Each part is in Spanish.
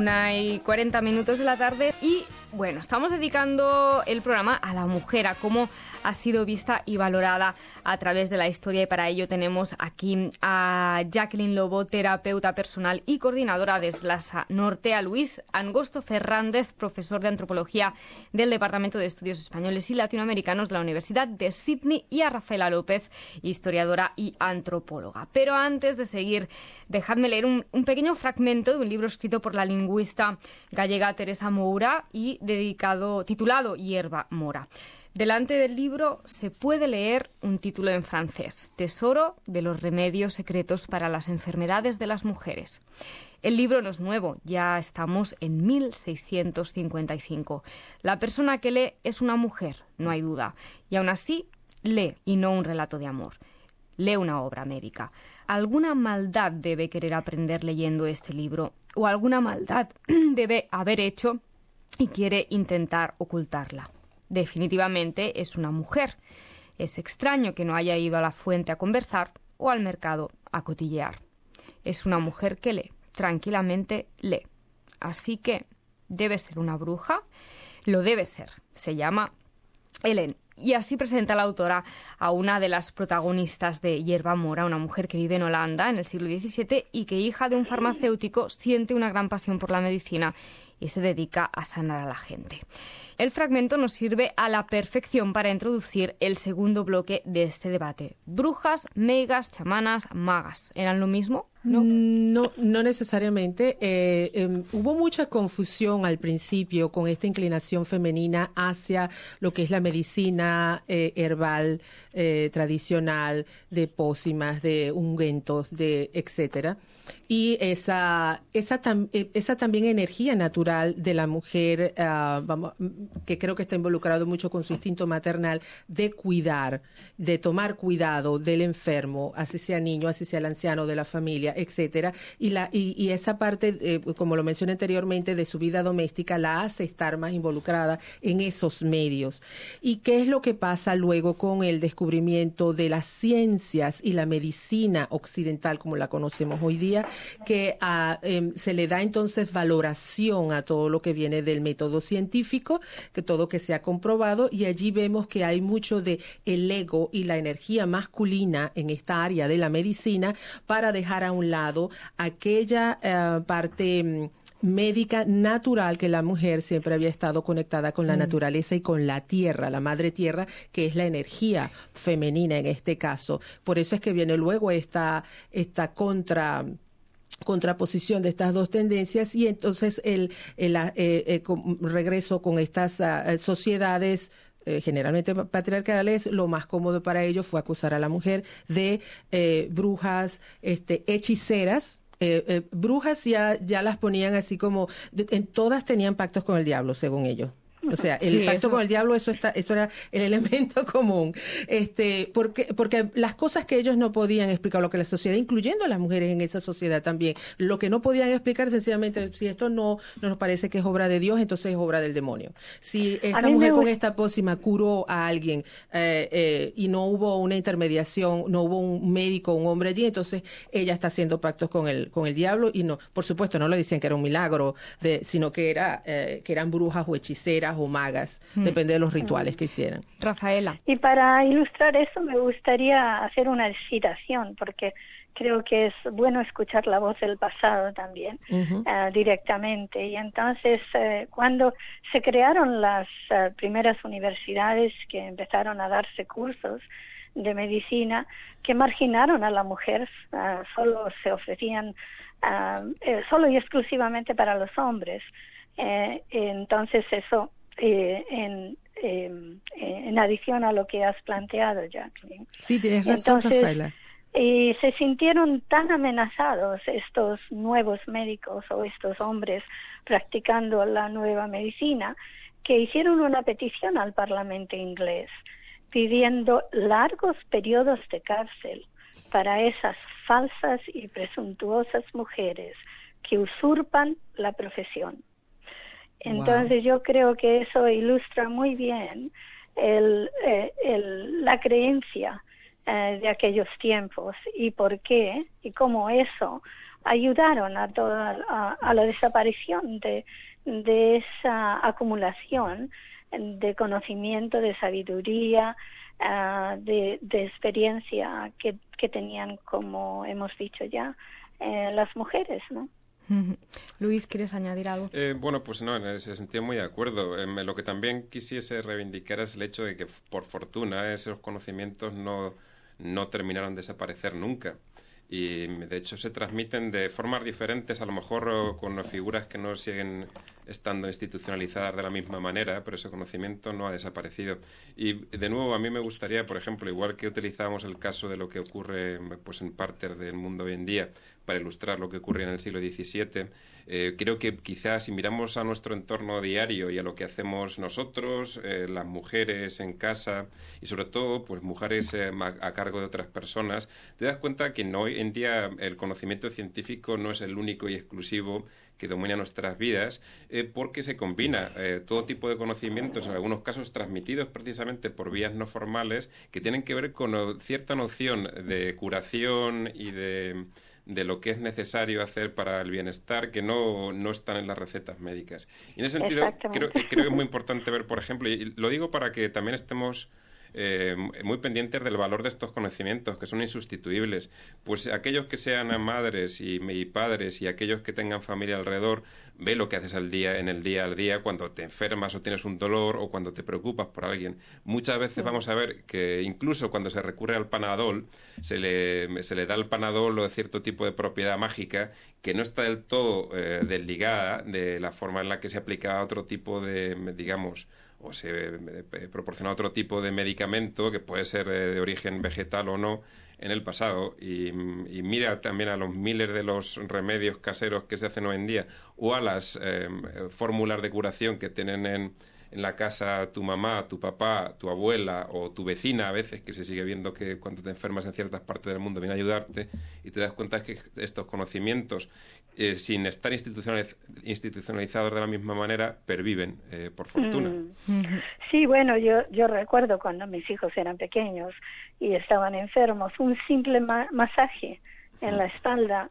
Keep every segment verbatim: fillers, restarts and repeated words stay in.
Una y cuarenta minutos de la tarde y, bueno, estamos dedicando el programa a la mujer, a cómo ha sido vista y valorada a través de la historia, y para ello tenemos aquí a Jacqueline Lobo, terapeuta personal y coordinadora de Slasa Norte, a Luis Angosto Fernández, profesor de antropología del Departamento de Estudios Españoles y Latinoamericanos de la Universidad de Sydney, y a Rafaela López, historiadora y antropóloga. Pero antes de seguir, dejadme leer un, un pequeño fragmento de un libro escrito por la lingüista gallega Teresa Moura y dedicado, titulado Hierba Mora. Delante del libro se puede leer un título en francés: Tesoro de los remedios secretos para las enfermedades de las mujeres. El libro no es nuevo, ya estamos en mil seiscientos cincuenta y cinco. La persona que lee es una mujer, no hay duda, y aún así lee, y no un relato de amor. Lee una obra médica. Alguna maldad debe querer aprender leyendo este libro, o alguna maldad debe haber hecho y quiere intentar ocultarla. Definitivamente es una mujer. Es extraño que no haya ido a la fuente a conversar o al mercado a cotillear. Es una mujer que lee, tranquilamente lee. Así que debe ser una bruja, lo debe ser. Se llama Helen. Y así presenta la autora a una de las protagonistas de Hierba Mora, una mujer que vive en Holanda en el siglo diecisiete y que, hija de un farmacéutico, siente una gran pasión por la medicina y se dedica a sanar a la gente. El fragmento nos sirve a la perfección para introducir el segundo bloque de este debate. ¿Brujas, megas, chamanas, magas eran lo mismo? No, no, no necesariamente. Eh, eh, hubo mucha confusión al principio con esta inclinación femenina hacia lo que es la medicina eh, herbal eh, tradicional, de pócimas, de ungüentos, de etcétera. Y esa, esa, tam, esa también energía natural de la mujer, uh, vamos, que creo que está involucrado mucho con su instinto maternal, de cuidar, de tomar cuidado del enfermo, así sea niño, así sea el anciano de la familia, etcétera. Y, la, y, y esa parte, eh, como lo mencioné anteriormente, de su vida doméstica, la hace estar más involucrada en esos medios. ¿Y qué es lo que pasa luego con el descubrimiento de las ciencias y la medicina occidental, como la conocemos hoy día? Que uh, eh, se le da entonces valoración a todo lo que viene del método científico, que todo que se ha comprobado, y allí vemos que hay mucho de el ego y la energía masculina en esta área de la medicina, para dejar a un lado aquella uh, parte um, médica natural, que la mujer siempre había estado conectada con la mm. naturaleza y con la tierra, la madre tierra, que es la energía femenina en este caso. Por eso es que viene luego esta, esta contra... contraposición de estas dos tendencias, y entonces el, el eh, eh, con, regreso con estas uh, sociedades eh, generalmente patriarcales. Lo más cómodo para ellos fue acusar a la mujer de eh, brujas, este, hechiceras. Eh, eh, brujas ya, ya las ponían así como, de, en todas tenían pactos con el diablo, según ellos. O sea, el sí, pacto eso... con el diablo, eso está, eso era el elemento común. Este, porque, porque las cosas que ellos no podían explicar, lo que la sociedad, incluyendo a las mujeres en esa sociedad también, lo que no podían explicar, sencillamente, si esto no, no nos parece que es obra de Dios, entonces es obra del demonio. Si esta mujer con esta pócima curó a alguien eh, eh, y no hubo una intermediación, no hubo un médico, un hombre allí, entonces ella está haciendo pactos con el, con el diablo, y no, por supuesto, no le decían que era un milagro, de, sino que era, eh, que eran brujas o hechiceras o magas, mm. depende de los rituales mm. que hicieran. Rafaela. Y para ilustrar eso me gustaría hacer una citación, porque creo que es bueno escuchar la voz del pasado también, uh-huh. uh, directamente. Y entonces, uh, cuando se crearon las uh, primeras universidades que empezaron a darse cursos de medicina, que marginaron a la mujer, uh, solo se ofrecían uh, eh, solo y exclusivamente para los hombres. Eh, entonces eso Eh, en, eh, en adición a lo que has planteado, Jacqueline. Sí, tienes razón, Entonces, Rafaela. Y se sintieron tan amenazados estos nuevos médicos o estos hombres practicando la nueva medicina, que hicieron una petición al Parlamento inglés pidiendo largos periodos de cárcel para esas falsas y presuntuosas mujeres que usurpan la profesión. Entonces wow. yo creo que eso ilustra muy bien el, eh, el, la creencia eh, de aquellos tiempos y por qué y cómo eso ayudaron a toda a, a la desaparición de, de esa acumulación de conocimiento, de sabiduría, uh, de, de experiencia que, que tenían, como hemos dicho ya, eh, las mujeres, ¿no? Luis, ¿quieres añadir algo? Eh, bueno, pues no, en ese sentido muy de acuerdo. Eh, lo que también quisiese reivindicar es el hecho de que, por fortuna, esos conocimientos no, no terminaron de desaparecer nunca. Y, de hecho, se transmiten de formas diferentes, a lo mejor con figuras que no siguen estando institucionalizadas de la misma manera, pero ese conocimiento no ha desaparecido. Y, de nuevo, a mí me gustaría, por ejemplo, igual que utilizamos el caso de lo que ocurre pues en partes del mundo hoy en día, para ilustrar lo que ocurría en el siglo diecisiete, eh, creo que quizás si miramos a nuestro entorno diario y a lo que hacemos nosotros, eh, las mujeres en casa y sobre todo pues mujeres eh, a, a cargo de otras personas, te das cuenta que no, hoy en día el conocimiento científico no es el único y exclusivo que domina nuestras vidas, eh, porque se combina eh, todo tipo de conocimientos, en algunos casos transmitidos precisamente por vías no formales, que tienen que ver con no, cierta noción de curación y de... de lo que es necesario hacer para el bienestar, que no, no están en las recetas médicas. Y en ese sentido, creo, creo que es muy importante ver, por ejemplo, y lo digo para que también estemos eh, muy pendientes del valor de estos conocimientos, que son insustituibles. Pues aquellos que sean madres y, y padres y aquellos que tengan familia alrededor, ve lo que haces al día, en el día al día, cuando te enfermas o tienes un dolor o cuando te preocupas por alguien. Muchas veces vamos a ver que incluso cuando se recurre al Panadol, se le, se le da al Panadol o cierto tipo de propiedad mágica que no está del todo eh, desligada de la forma en la que se aplica otro tipo de, digamos, o se eh, proporciona otro tipo de medicamento que puede ser eh, de origen vegetal o no en el pasado, y, y mira también a los miles de los remedios caseros que se hacen hoy en día o a las eh, fórmulas de curación que tienen en, en la casa tu mamá, tu papá, tu abuela o tu vecina, a veces, que se sigue viendo que cuando te enfermas en ciertas partes del mundo viene a ayudarte, y te das cuenta que estos conocimientos, eh, sin estar institucionaliz institucionalizados de la misma manera, perviven, eh, por fortuna. Mm. Sí, bueno, yo, yo recuerdo cuando mis hijos eran pequeños y estaban enfermos, un simple ma masaje en la espalda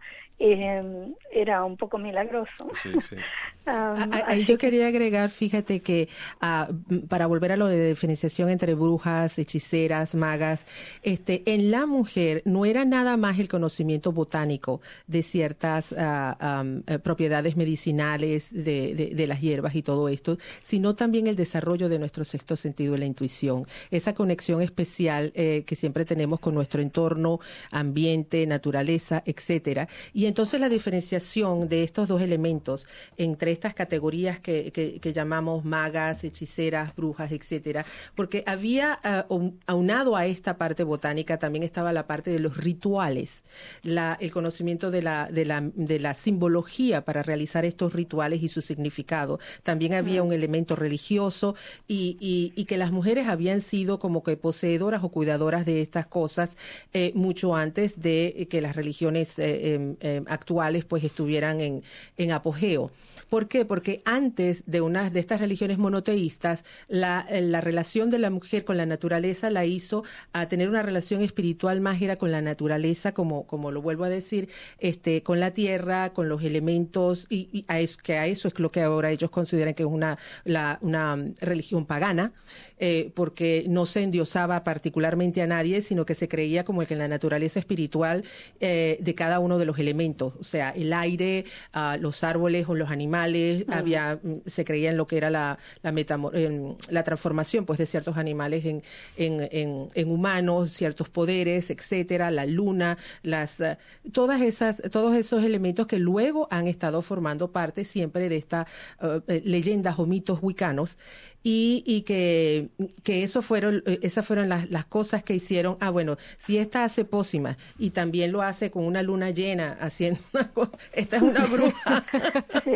eh, era un poco milagroso. Sí, sí. um, Ahí yo quería agregar, fíjate que uh, para volver a lo de diferenciación entre brujas, hechiceras, magas, este, en la mujer no era nada más el conocimiento botánico de ciertas uh, um, uh, propiedades medicinales de, de, de las hierbas y todo esto, sino también el desarrollo de nuestro sexto sentido y la intuición, esa conexión especial eh, que siempre tenemos con nuestro entorno, ambiente, naturaleza, etcétera. Y entonces la diferenciación de estos dos elementos entre estas categorías que, que, que llamamos magas, hechiceras, brujas, etcétera, porque había uh, aunado a esta parte botánica también estaba la parte de los rituales, la, el conocimiento de la, de, la, de la simbología para realizar estos rituales y su significado. También había un elemento religioso y, y, y que las mujeres habían sido como que poseedoras o cuidadoras de estas cosas eh, mucho antes de que las religiones eh, eh, actuales pues estuvieran en, en apogeo. ¿Por qué? Porque antes de una de estas religiones monoteístas, la, la relación de la mujer con la naturaleza la hizo a tener una relación espiritual más era con la naturaleza, como, como lo vuelvo a decir, este, con la tierra, con los elementos, y, y a eso, que a eso es lo que ahora ellos consideran que es una, la, una religión pagana, eh, porque no se endiosaba particularmente a nadie, sino que se creía como que en la naturaleza espiritual eh, de cada uno de los elementos. O sea, el aire, uh, los árboles o los animales, uh-huh. había, se creía en lo que era la, la, en, la transformación pues, de ciertos animales en, en, en, en humanos, ciertos poderes, etcétera, la luna, las, uh, todas esas, todos esos elementos que luego han estado formando parte siempre de estas uh, leyendas o mitos wicanos, y, y que, que eso fueron, esas fueron las, las cosas que hicieron. Ah, bueno, si esta hace pócimas y también lo hace con una luna llena, haciendo una cosa, esta es una bruja. Sí,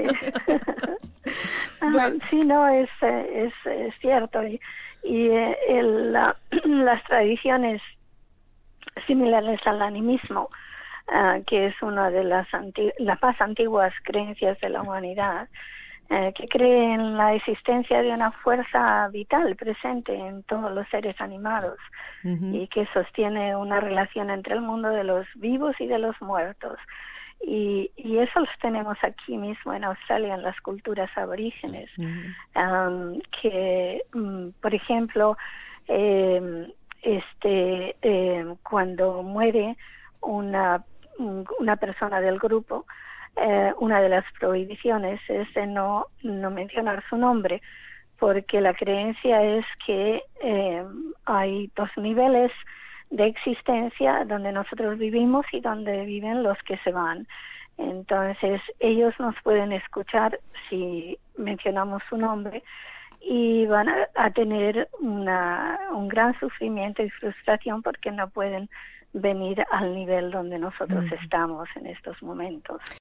bueno. Sí, no, es, es, es cierto. Y, y el, la, las tradiciones similares al animismo, uh, que es una de las, las más antiguas creencias de la humanidad, Eh, que cree en la existencia de una fuerza vital presente en todos los seres animados, uh-huh. y que sostiene una relación entre el mundo de los vivos y de los muertos. Y, y eso los tenemos aquí mismo en Australia, en las culturas aborígenes, uh-huh. um, que, um, por ejemplo, eh, este, eh, cuando muere una, una persona del grupo, eh, una de las prohibiciones es de no, no mencionar su nombre, porque la creencia es que eh, hay dos niveles de existencia donde nosotros vivimos y donde viven los que se van. Entonces ellos nos pueden escuchar si mencionamos su nombre y van a, a tener una, un gran sufrimiento y frustración porque no pueden venir al nivel donde nosotros mm. estamos en estos momentos.